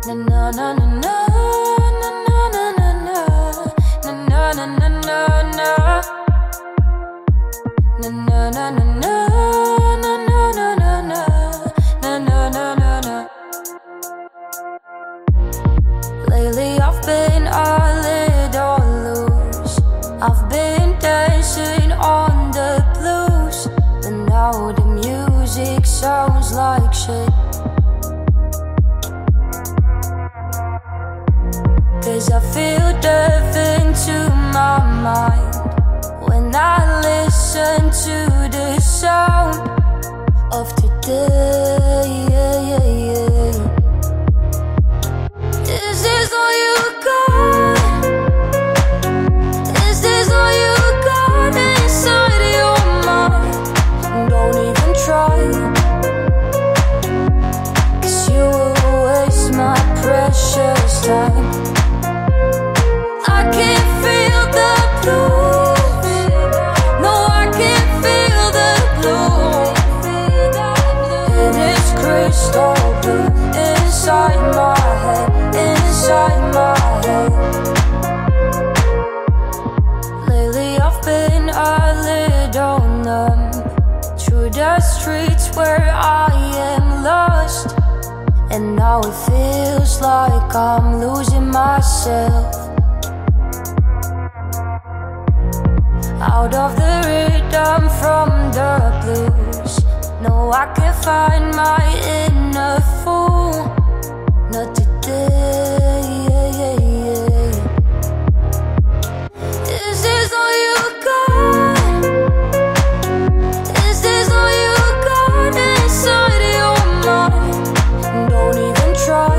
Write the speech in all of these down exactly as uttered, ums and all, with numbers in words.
Na na na na na na na na na na na na na na na. Na na na na na na na na na na na na na na. Lately I've been a little loose. I've been dancing on the blues, and now the music sounds like shit. Cause I feel deaf into my mind when I listen to the sound of today. Is this all you got? Is this all you got inside your mind? Don't even try, cause you will waste my precious time. I can't feel the blues. No, I can't feel the blues. And it's crystal blue inside my head, inside my head. Lately I've been a little numb through the streets where I am lost, and now it feels like I'm losing myself. Out of the rhythm from the blues, no, I can't find my inner fool. Not today. Is this all you got? Is this all you got inside your mind? Don't even try,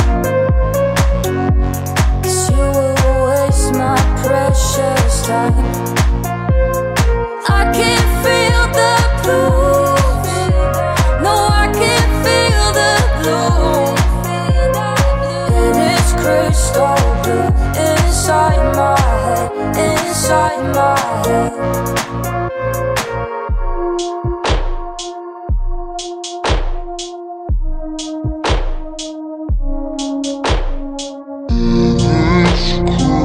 cause you will waste my precious time. I can't feel the blues. No, I can't feel the blues. And it's crystal blue inside my head, inside my head. It's